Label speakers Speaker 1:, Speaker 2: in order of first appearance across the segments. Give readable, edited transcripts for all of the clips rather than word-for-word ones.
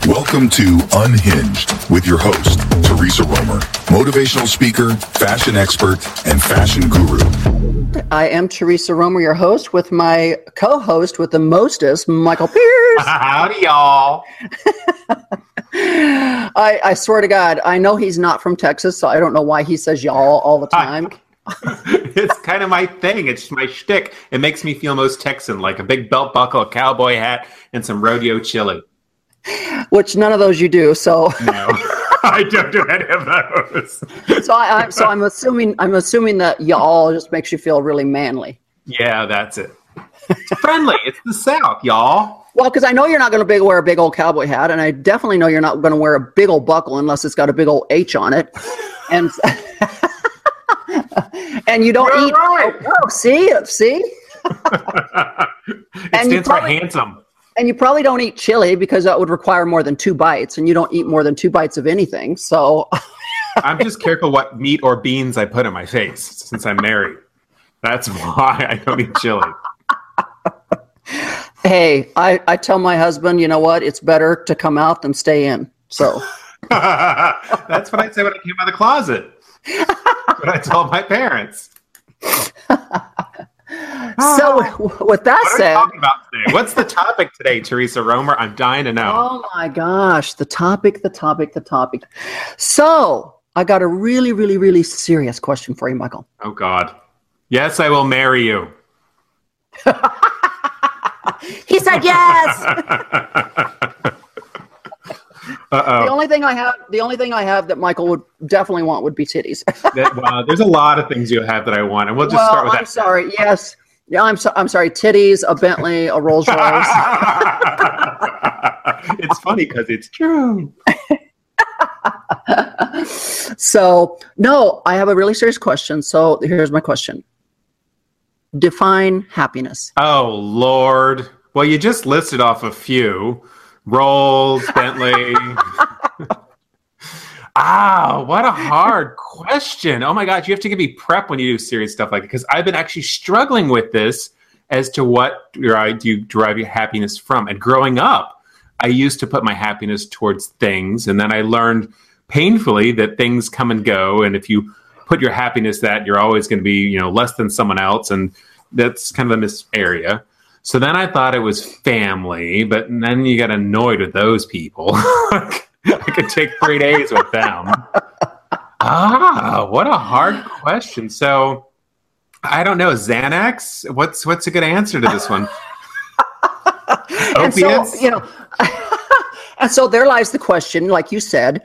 Speaker 1: Welcome to Unhinged with your host, Teresa Romer, motivational speaker, fashion expert, and fashion guru.
Speaker 2: I am Teresa Romer, your host, with my co-host with the mostest, Michael Pierce.
Speaker 3: Howdy, y'all.
Speaker 2: I swear to God, I know he's not from Texas, so I don't know why he says y'all all the time.
Speaker 3: It's kind of my thing. It's my shtick. It makes me feel most Texan, like a big belt buckle, a cowboy hat, and some rodeo chili.
Speaker 2: Which none of those you do, so
Speaker 3: No, I don't do any of those.
Speaker 2: so I'm assuming that y'all just makes you feel really manly.
Speaker 3: Yeah, that's it. It's friendly. It's the South, y'all.
Speaker 2: Well, because I know you're not going to wear a big old cowboy hat, and I definitely know you're not going to wear a big old buckle unless it's got a big old H on it, and and you don't eat.
Speaker 3: Right.
Speaker 2: Oh, see.
Speaker 3: It stands for handsome.
Speaker 2: And you probably don't eat chili because that would require more than 2 bites, and you don't eat more than 2 bites of anything. So
Speaker 3: I'm just careful what meat or beans I put in my face since I'm married. That's why I don't eat chili.
Speaker 2: Hey, I tell my husband, you know what? It's better to come out than stay in. So
Speaker 3: that's what I said when I came out of the closet. That's what I told my parents.
Speaker 2: So with that
Speaker 3: What are we
Speaker 2: said,
Speaker 3: talking about today? What's the topic today, Teresa Romer? I'm dying to know.
Speaker 2: oh my gosh, the topic. So I got a really, really, really serious question for you, Michael.
Speaker 3: Oh, God. Yes, I will marry you.
Speaker 2: He said yes.
Speaker 3: Uh-oh.
Speaker 2: The only thing I have that Michael would definitely want would be titties.
Speaker 3: Well, there's a lot of things you have that I want, and we'll just start with that.
Speaker 2: I'm sorry. Yes. Yeah, I'm sorry. Titties, a Bentley, a Rolls Royce.
Speaker 3: It's funny because it's true.
Speaker 2: So, no, I have a really serious question. So here's my question. Define happiness.
Speaker 3: Oh, Lord. Well, you just listed off a few. Rolls, Bentley. What a hard question. Oh my gosh, you have to give me prep when you do serious stuff like that, because I've been actually struggling with this as to what do you derive your happiness from. And growing up, I used to put my happiness towards things, and then I learned painfully that things come and go, and if you put your happiness that you're always going to be, less than someone else, and that's kind of in this area. So then I thought it was family, but then you get annoyed with those people. I could take 3 days with them. What a hard question. So I don't know. Xanax? What's a good answer to this one? Opiates?
Speaker 2: And so there lies the question. Like you said,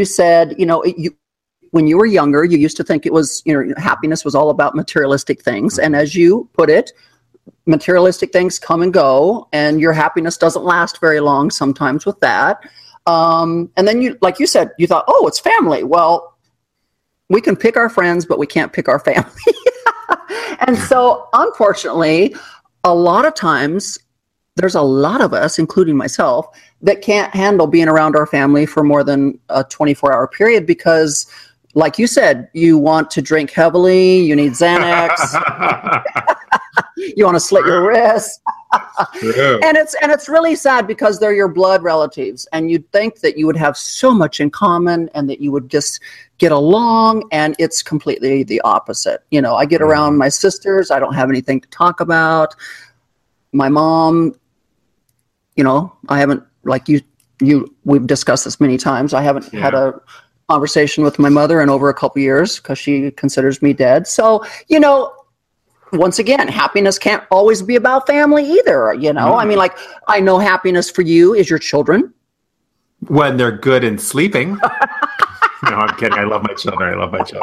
Speaker 2: when you were younger, you used to think it was, happiness was all about materialistic things. And as you put it, materialistic things come and go, and your happiness doesn't last very long sometimes with that. And then you, like you said, you thought, oh, it's family. Well, we can pick our friends, but we can't pick our family. And so unfortunately, a lot of times there's a lot of us, including myself, that can't handle being around our family for more than a 24-hour period because, like you said, you want to drink heavily, you need Xanax, you want to slit your wrist. And it's really sad because they're your blood relatives, and you'd think that you would have so much in common and that you would just get along, and it's completely the opposite. I get around my sisters, I don't have anything to talk about. My mom, I haven't, like we've discussed this many times. I haven't had a conversation with my mother in over a couple years because she considers me dead. So, once again, happiness can't always be about family either. I mean, like, I know happiness for you is your children.
Speaker 3: When they're good and sleeping. No, I'm kidding. I love my children.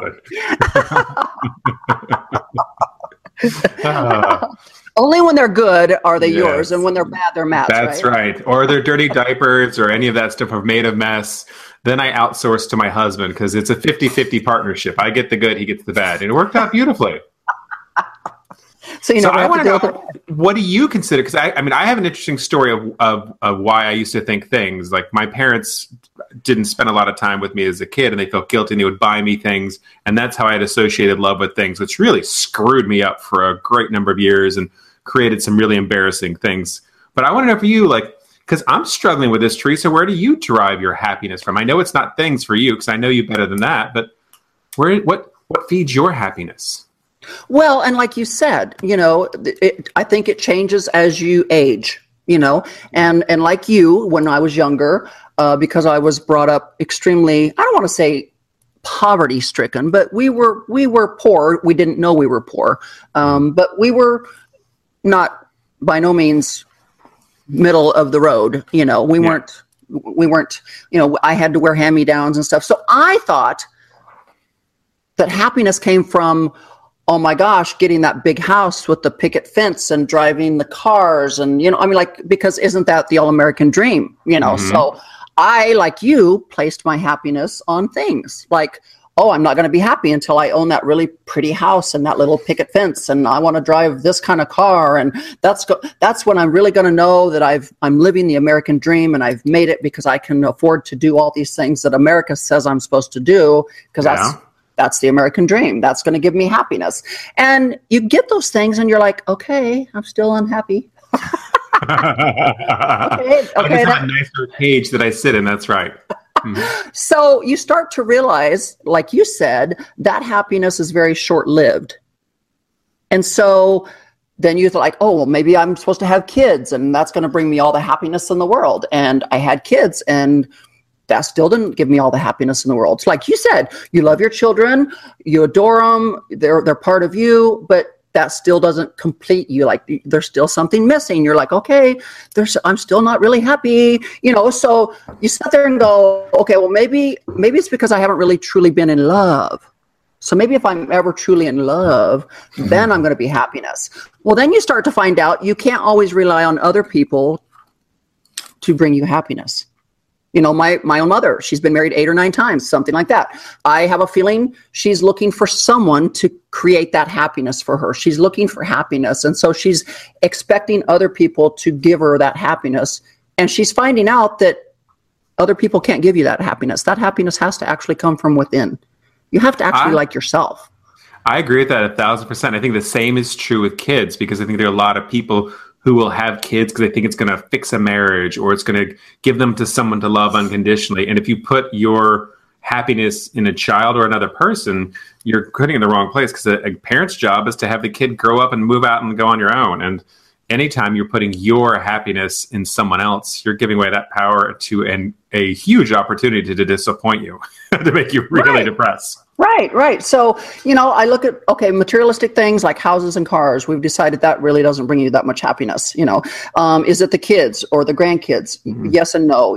Speaker 2: Only when they're good are they yours, and when they're bad, they're Matt's.
Speaker 3: That's right. Or their dirty diapers or any of that stuff are made of mess. Then I outsource to my husband because it's a 50-50 partnership. I get the good, he gets the bad. And it worked out beautifully.
Speaker 2: So
Speaker 3: I want to know, what do you consider? Because I have an interesting story of why I used to think things. Like, my parents didn't spend a lot of time with me as a kid, and they felt guilty, and they would buy me things, and that's how I had associated love with things, which really screwed me up for a great number of years and created some really embarrassing things. But I want to know for you, like, because I'm struggling with this, Teresa. Where do you derive your happiness from? I know it's not things for you because I know you better than that, but what feeds your happiness?
Speaker 2: Well, and like you said, I think it changes as you age, and like you, when I was younger, because I was brought up extremely, I don't want to say poverty stricken, but we were poor. We didn't know we were poor. But we were not by no means middle of the road. We weren't, I had to wear hand-me-downs and stuff. So I thought that happiness came from, oh my gosh, getting that big house with the picket fence and driving the cars. And, because isn't that the all-American dream? So I, like you, placed my happiness on things like, oh, I'm not going to be happy until I own that really pretty house and that little picket fence. And I want to drive this kind of car. And that's when I'm really going to know that I'm living the American dream and I've made it because I can afford to do all these things that America says I'm supposed to do, because that's the American dream. That's going to give me happiness. And you get those things and you're like, okay, I'm still unhappy. okay.
Speaker 3: I have a nicer cage that I sit in. That's right. Mm-hmm.
Speaker 2: So you start to realize, like you said, that happiness is very short-lived. And so then you're like, oh, well, maybe I'm supposed to have kids and that's going to bring me all the happiness in the world. And I had kids and that still didn't give me all the happiness in the world. So like you said, you love your children, you adore them, they're part of you, but that still doesn't complete you. Like there's still something missing. You're like, okay, I'm still not really happy, so you sit there and go, okay, well, maybe it's because I haven't really truly been in love. So maybe if I'm ever truly in love, then I'm going to be happiness. Well, then you start to find out you can't always rely on other people to bring you happiness. My own mother, she's been married 8 or 9 times, something like that. I have a feeling she's looking for someone to create that happiness for her. She's looking for happiness. And so she's expecting other people to give her that happiness. And she's finding out that other people can't give you that happiness. That happiness has to actually come from within. You have to actually like yourself. I
Speaker 3: agree with that 1,000%. I think the same is true with kids, because I think there are a lot of people who will have kids because they think it's going to fix a marriage or it's going to give them to someone to love unconditionally. And if you put your happiness in a child or another person, you're putting it in the wrong place, because a parent's job is to have the kid grow up and move out and go on your own. And anytime you're putting your happiness in someone else, you're giving away that power to a huge opportunity to disappoint you, to make you really depressed.
Speaker 2: Right. So, I look at, materialistic things like houses and cars. We've decided that really doesn't bring you that much happiness. Is it the kids or the grandkids? Mm-hmm. Yes and no.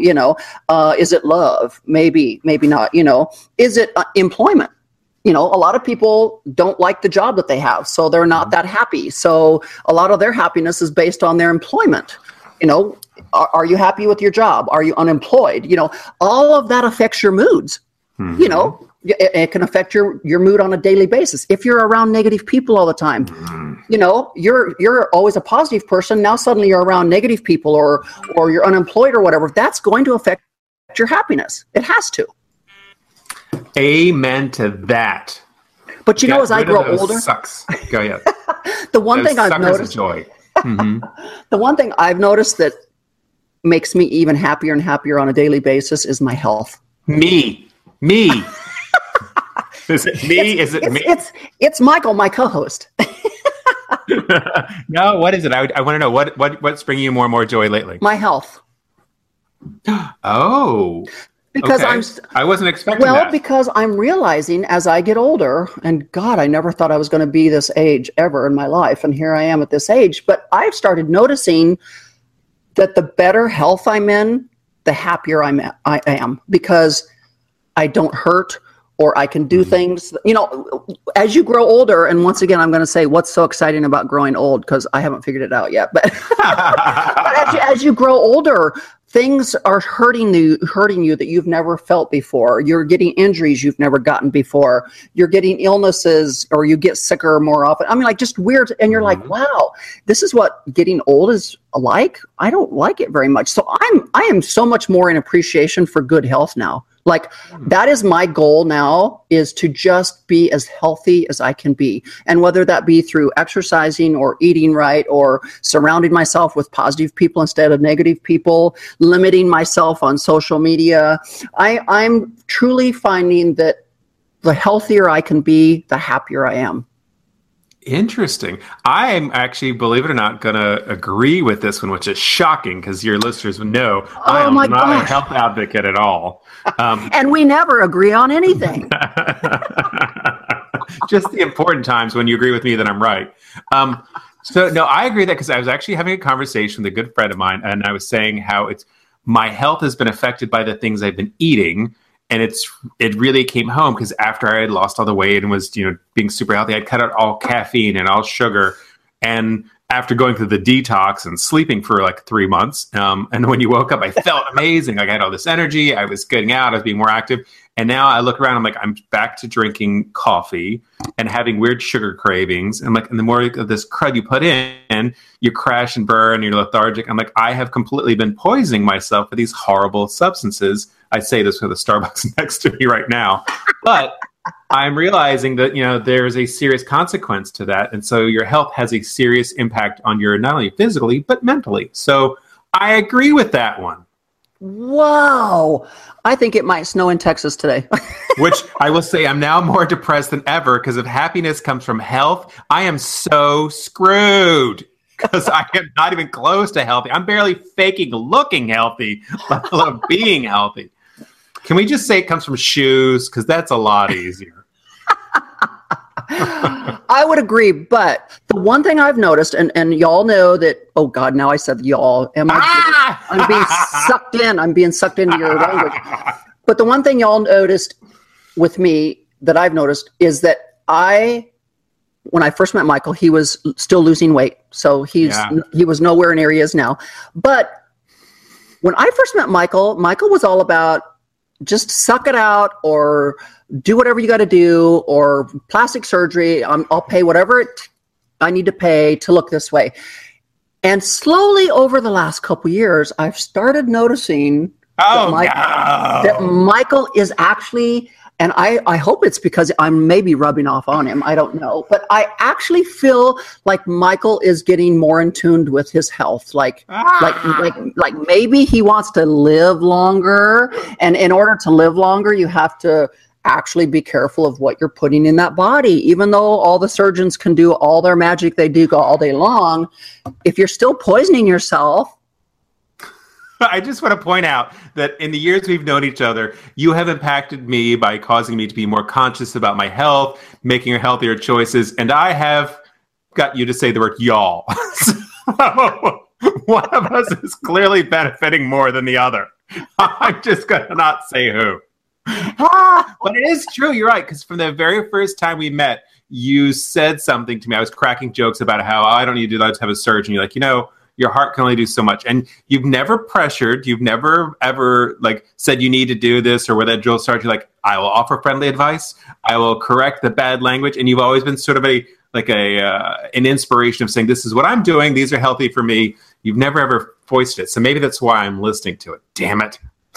Speaker 2: Is it love? Maybe not. Is it employment? A lot of people don't like the job that they have, so they're not that happy. So a lot of their happiness is based on their employment. Are you happy with your job? Are you unemployed? All of that affects your moods. Mm-hmm. It can affect your mood on a daily basis. If you're around negative people all the time, you're always a positive person. Now suddenly you're around negative people or you're unemployed or whatever. That's going to affect your happiness. It has to.
Speaker 3: Amen to that.
Speaker 2: But as I grow older,
Speaker 3: sucks. Go ahead.
Speaker 2: The one thing I've noticed,
Speaker 3: joy. Mm-hmm.
Speaker 2: The one thing I've noticed that makes me even happier and happier on a daily basis is my health.
Speaker 3: Me. Is it me? Me?
Speaker 2: It's Michael, my co-host.
Speaker 3: No, what is it? I want to know what's bringing you more and more joy lately.
Speaker 2: My health.
Speaker 3: Oh.
Speaker 2: Because
Speaker 3: I wasn't expecting that.
Speaker 2: Well, because I'm realizing as I get older, and God, I never thought I was going to be this age ever in my life, and here I am at this age, but I've started noticing that the better health I'm in, the happier I am, because I don't hurt, or I can do things, as you grow older. And once again, I'm going to say what's so exciting about growing old, because I haven't figured it out yet. But, but as you grow older, things are hurting you that you've never felt before. You're getting injuries you've never gotten before. You're getting illnesses, or you get sicker more often. I mean, like just weird. And you're like, wow, this is what getting old is like. I don't like it very much. So I am so much more in appreciation for good health now. Like that is my goal now, is to just be as healthy as I can be. And whether that be through exercising or eating right or surrounding myself with positive people instead of negative people, limiting myself on social media, I'm truly finding that the healthier I can be, the happier I am.
Speaker 3: Interesting. I'm actually, believe it or not, going to agree with this one, which is shocking because your listeners would know I am not a health advocate at all.
Speaker 2: And we never agree on anything.
Speaker 3: Just the important times when you agree with me that I'm right. So, no, I agree that because I was actually having a conversation with a good friend of mine, and I was saying how my health has been affected by the things I've been eating. And it really came home because after I had lost all the weight and was, being super healthy, I'd cut out all caffeine and all sugar. And after going through the detox and sleeping for like 3 months, and when you woke up, I felt amazing. Like I had all this energy. I was getting out. I was being more active. And now I look around. I'm like, I'm back to drinking coffee and having weird sugar cravings. And and the more of this crud you put in, you crash and burn. You're lethargic. I'm like, I have completely been poisoning myself with these horrible substances. I say this with a Starbucks next to me right now, but I'm realizing that, there's a serious consequence to that. And so your health has a serious impact on your, not only physically, but mentally. So I agree with that one.
Speaker 2: Whoa. I think it might snow in Texas today.
Speaker 3: Which I will say, I'm now more depressed than ever because if happiness comes from health, I am so screwed. Because I am not even close to healthy. I'm barely faking looking healthy, let alone being healthy. Can we just say it comes from shoes? Because that's a lot easier.
Speaker 2: I would agree. But the one thing I've noticed, and y'all know that, oh God, now I said y'all. I'm being sucked in. I'm being sucked into your language. But the one thing y'all noticed with me that I've noticed is that when I first met Michael, he was still losing weight. So he was nowhere near he is now. But when I first met Michael was all about just suck it out or do whatever you got to do or plastic surgery. I'll pay whatever I need to pay to look this way. And slowly over the last couple of years, I've started noticing that Michael is actually, and I hope it's because I'm maybe rubbing off on him. I don't know. But I actually feel like Michael is getting more in tune with his health. Like maybe he wants to live longer. And in order to live longer, you have to actually be careful of what you're putting in that body. Even though all the surgeons can do all their magic they do all day long, if you're still poisoning yourself.
Speaker 3: I just want to point out that in the years we've known each other, you have impacted me by causing me to be more conscious about my health, making healthier choices, and I have got you to say the word y'all. So one of us is clearly benefiting more than the other. I'm just going to not say who. But it is true. You're right. Because from the very first time we met, you said something to me. I was cracking jokes about how I don't need to do that. Let's have a surgeon. You're like, your heart can only do so much. And you've never pressured. You've never ever said you need to do this or where that drill starts. You're like, I will offer friendly advice. I will correct the bad language. And you've always been sort of an inspiration of saying, this is what I'm doing. These are healthy for me. You've never ever voiced it. So maybe that's why I'm listening to it. Damn it.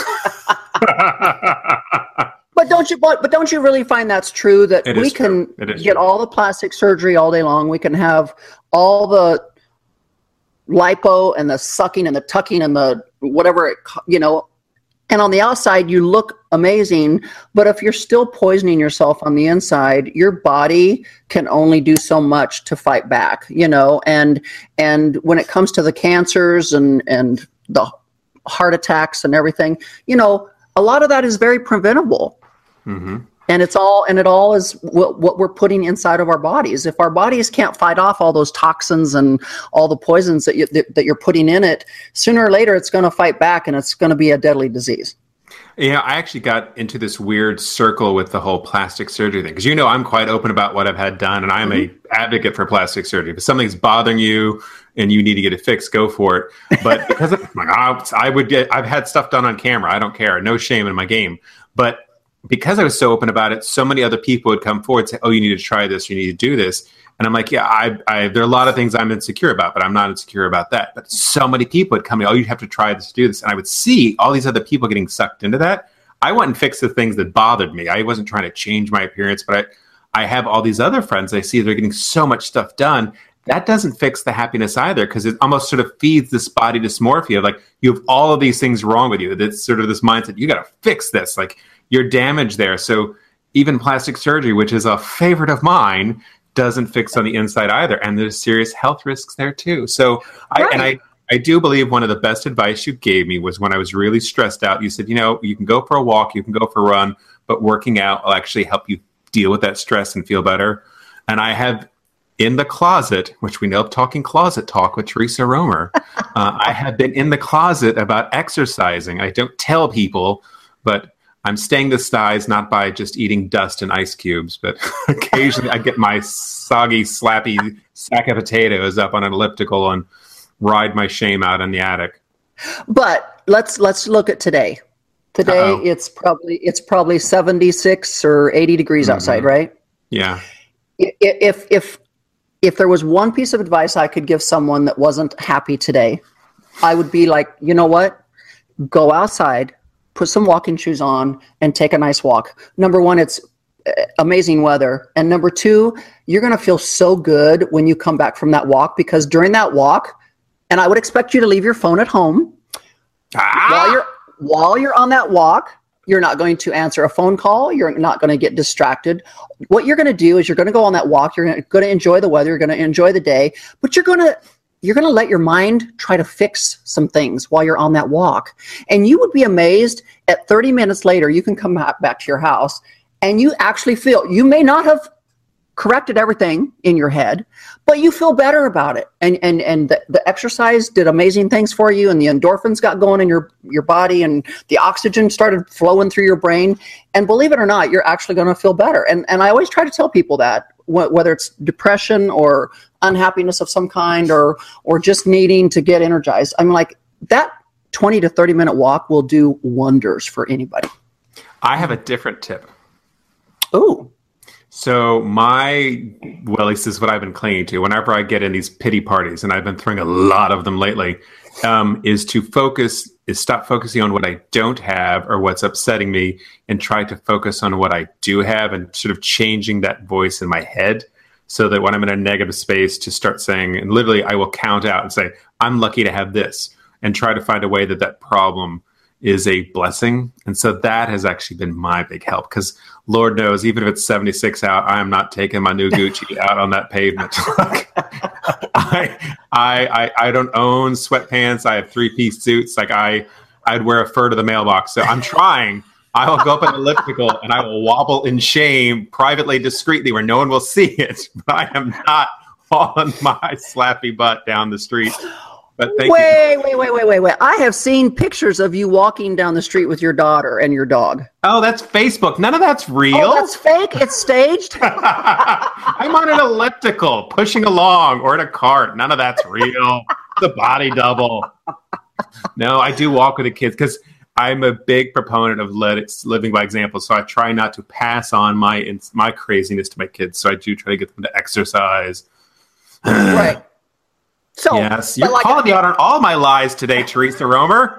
Speaker 2: But don't you really find that's true that we can get all the plastic surgery all day long? We can have all the lipo and the sucking and the tucking and the whatever, and on the outside you look amazing. But if you're still poisoning yourself on the inside, your body can only do so much to fight back, and when it comes to the cancers and the heart attacks and everything, a lot of that is very preventable. Mm-hmm. And it all is what we're putting inside of our bodies. If our bodies can't fight off all those toxins and all the poisons that you're putting in it, sooner or later it's going to fight back and it's going to be a deadly disease.
Speaker 3: I actually got into this weird circle with the whole plastic surgery thing. Because I'm quite open about what I've had done, and I'm a advocate for plastic surgery. If something's bothering you and you need to get it fixed, go for it. But because I've had stuff done on camera. I don't care. No shame in my game. But because I was so open about it, so many other people would come forward and say, oh, you need to try this, you need to do this. And I'm like, yeah, there are a lot of things I'm insecure about, but I'm not insecure about that. But so many people would come in, oh, you have to try this, do this. And I would see all these other people getting sucked into that. I went and fixed the things that bothered me. I wasn't trying to change my appearance, but I have all these other friends. I see they're getting so much stuff done. That doesn't fix the happiness either, because it almost sort of feeds this body dysmorphia. Like, you have all of these things wrong with you. That's sort of this mindset. You got to fix this. Like, you're damaged there. So even plastic surgery, which is a favorite of mine, doesn't fix on the inside either. And there's serious health risks there too. So I do believe one of the best advice you gave me was when I was really stressed out. You said, you can go for a walk, you can go for a run, but working out will actually help you deal with that stress and feel better. And I have in the closet, which we know of talking closet talk with Teresa Romer, I have been in the closet about exercising. I don't tell people, but I'm staying the size not by just eating dust and ice cubes, but occasionally I get my soggy, slappy sack of potatoes up on an elliptical and ride my shame out in the attic.
Speaker 2: But let's look at today. Today it's probably 76 or 80 degrees outside, right?
Speaker 3: Yeah.
Speaker 2: If there was one piece of advice I could give someone that wasn't happy today, I would be like, you know what? Go outside, put some walking shoes on, and take a nice walk. Number one, it's amazing weather. And number two, you're going to feel so good when you come back from that walk, because during that walk, and I would expect you to leave your phone at home. While you're on that walk, you're not going to answer a phone call. You're not going to get distracted. What you're going to do is you're going to go on that walk. You're going to enjoy the weather. You're going to enjoy the day, but you're going to let your mind try to fix some things while you're on that walk. And you would be amazed at 30 minutes later, you can come back to your house and you actually feel, you may not have corrected everything in your head, but you feel better about it. And the exercise did amazing things for you, and the endorphins got going in your body, and the oxygen started flowing through your brain. And believe it or not, you're actually going to feel better. And I always try to tell people that, whether it's depression or unhappiness of some kind, or just needing to get energized. I'm like, that 20 to 30 minute walk will do wonders for anybody.
Speaker 3: I have a different tip.
Speaker 2: Oh.
Speaker 3: So at least this is what I've been clinging to whenever I get in these pity parties, and I've been throwing a lot of them lately, is stop focusing on what I don't have or what's upsetting me, and try to focus on what I do have, and sort of changing that voice in my head, so that when I'm in a negative space, to start saying, and literally I will count out and say, I'm lucky to have this, and try to find a way that problem is a blessing. And so that has actually been my big help, because Lord knows, even if it's 76 out, I am not taking my new Gucci out on that pavement. I don't own sweatpants. I have 3-piece suits. Like I'd wear a fur to the mailbox. So I'm trying. I will go up an elliptical and I will wobble in shame privately, discreetly, where no one will see it. But I am not hauling my slappy butt down the street. But wait. I have seen pictures of you walking down the street with your daughter and your dog. Oh, that's Facebook. None of that's real.
Speaker 2: Oh, that's fake? It's staged?
Speaker 3: I'm on an elliptical, pushing along, or in a cart. None of that's real. The body double. No, I do walk with the kids, because I'm a big proponent of living by example. So I try not to pass on my craziness to my kids. So I do try to get them to exercise.
Speaker 2: Right. So,
Speaker 3: yes, you're calling me out on all my lies today, Teresa Romer.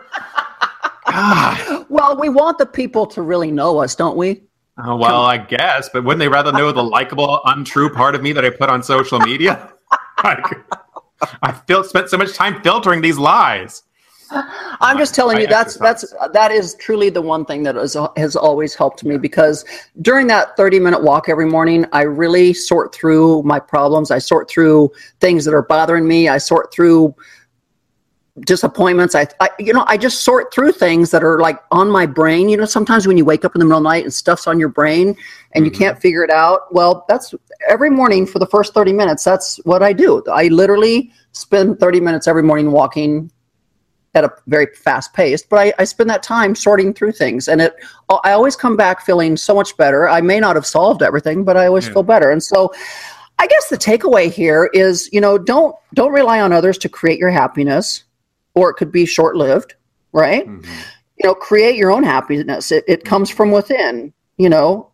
Speaker 2: Well, we want the people to really know us, don't we?
Speaker 3: Well, I guess, but wouldn't they rather know the likable, untrue part of me that I put on social media? I spent so much time filtering these lies.
Speaker 2: I'm just telling you, that is truly the one thing that has always helped me, because during that 30-minute walk every morning, I really sort through my problems. I sort through things that are bothering me. I sort through disappointments. I just sort through things that are like on my brain. You know, sometimes when you wake up in the middle of the night and stuff's on your brain and you can't figure it out. Well, that's every morning for the first 30 minutes. That's what I do. I literally spend 30 minutes every morning walking at a very fast pace, but I spend that time sorting through things, and I always come back feeling so much better. I may not have solved everything, but I always feel better. And so I guess the takeaway here is, don't rely on others to create your happiness, or it could be short-lived, right? Mm-hmm. Create your own happiness. It comes from within, you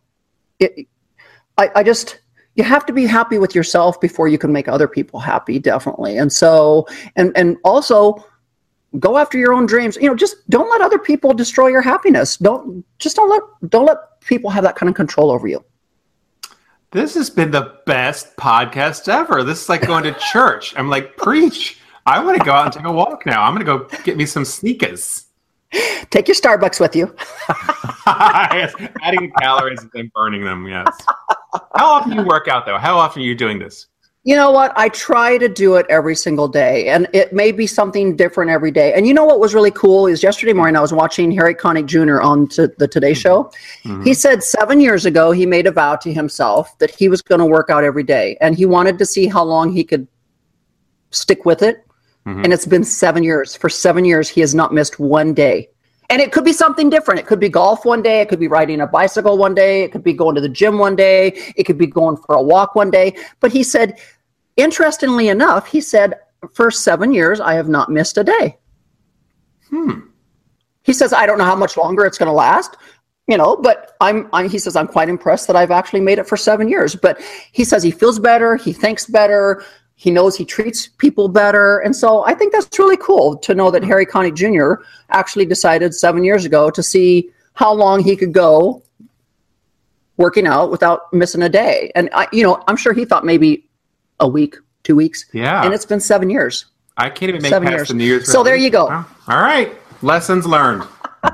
Speaker 2: have to be happy with yourself before you can make other people happy, definitely. And so, and also, go after your own dreams. Just don't let other people destroy your happiness. Don't let people have that kind of control over you.
Speaker 3: This has been the best podcast ever. This is like going to church. I'm like, preach. I want to go out and take a walk now. I'm going to go get me some sneakers.
Speaker 2: Take your Starbucks with you.
Speaker 3: Yes, adding calories and then burning them, yes. How often do you work out, though? How often are you doing this?
Speaker 2: You know what? I try to do it every single day, and it may be something different every day. And you know what was really cool is yesterday morning I was watching Harry Connick Jr. on the Today Show. Mm-hmm. He said 7 years ago he made a vow to himself that he was going to work out every day, and he wanted to see how long he could stick with it. Mm-hmm. And it's been 7 years. For 7 years, he has not missed one day. And it could be something different. It could be golf one day. It could be riding a bicycle one day. It could be going to the gym one day. It could be going for a walk one day. But he said, interestingly enough, he said, for 7 years, I have not missed a day. He says, I don't know how much longer it's going to last, but he says, I'm quite impressed that I've actually made it for 7 years. But he says he feels better. He thinks better. He knows he treats people better. And so I think that's really cool to know that Harry Connick Jr. actually decided 7 years ago to see how long he could go working out without missing a day. And, I'm sure he thought maybe a week, 2 weeks.
Speaker 3: Yeah.
Speaker 2: And it's been 7 years.
Speaker 3: I can't even make past the New Year's.
Speaker 2: So there you go.
Speaker 3: All right. Lessons learned.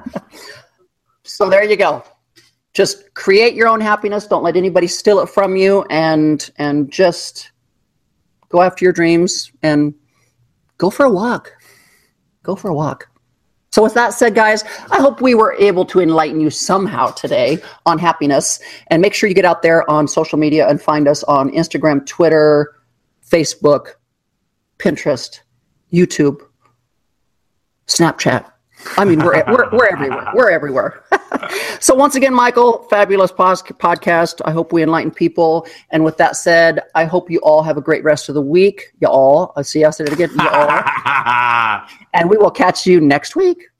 Speaker 2: So there you go. Just create your own happiness. Don't let anybody steal it from you, and just go after your dreams and go for a walk. Go for a walk. So with that said, guys, I hope we were able to enlighten you somehow today on happiness. And make sure you get out there on social media and find us on Instagram, Twitter, Facebook, Pinterest, YouTube, Snapchat. I mean, we're everywhere. We're everywhere. So once again, Michael, fabulous podcast. I hope we enlighten people. And with that said, I hope you all have a great rest of the week. Y'all. I see I said it again. Y'all. And we will catch you next week.